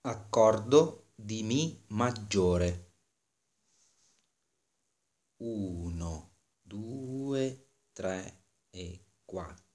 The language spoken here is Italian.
Accordo di Mi maggiore. 1, 2, 3 e 4.